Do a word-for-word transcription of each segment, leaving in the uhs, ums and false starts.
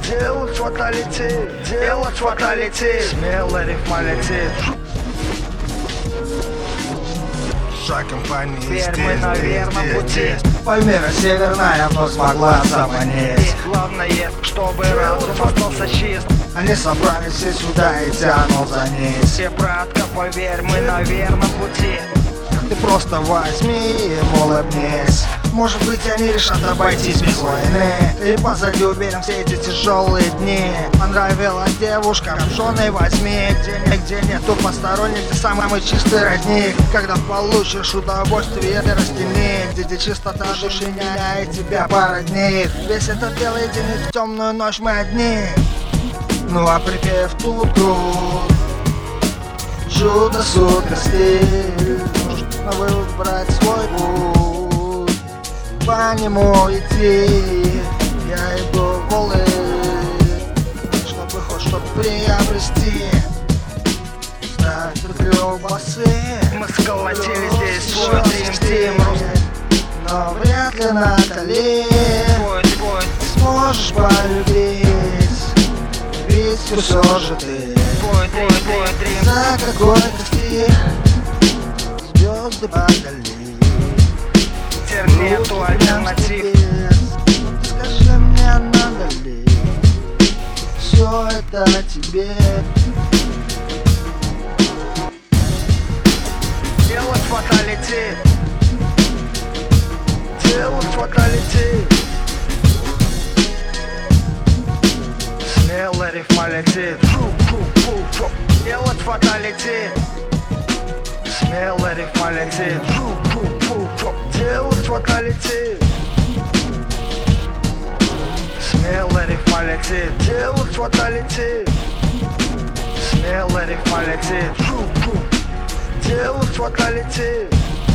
Делать фаталити, делать фаталити. Смело рифма летит. Шаг компании Теперь мы на верном пути. Пальмира северная вновь смогла заманить. И главное, чтобы разум остался чист. Они собрались и сюда и тянут за нить. Все, братка, поверь, мы на верном пути. Ты просто возьми и им улыбнись. Может быть, они решат обойтись без войны. И позади уберем все эти тяжелые дни. Понравилась девушка, роженой возьми. Где, где нету посторонних, где самый чистый родник. Когда получишь удовольствие, ты растяни. Где, где чистота души меняет тебя породнит. Весь этот белый день и в темную ночь мы одни. Ну а припев тут-тут, чудо сутка стиль. Нужно выбрать свой путь, по нему идти. Я иду голый, чтобы хоть что-то приобрести. Стать колбасы. Мы сколотили здесь свой дрим-тим. Но вряд ли, Натали, Твой, твой, сможешь полюбить. Ведь все же ты твой, твой, твой дрим. за какой-то стих звезды подали. Теперь нету альтернатив. Скажи мне, надо ли все это тебе? Делать фаталити. Делать фаталити. Смело рифма летит. Делать фаталити. Смело рифма летит. Делать фаталити. Смело рифма летит. Делать фаталити. Смело рифма летит. Делать фаталити.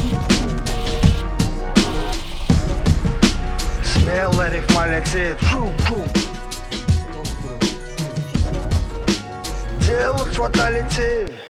Смело рифма летит. Делать фаталити.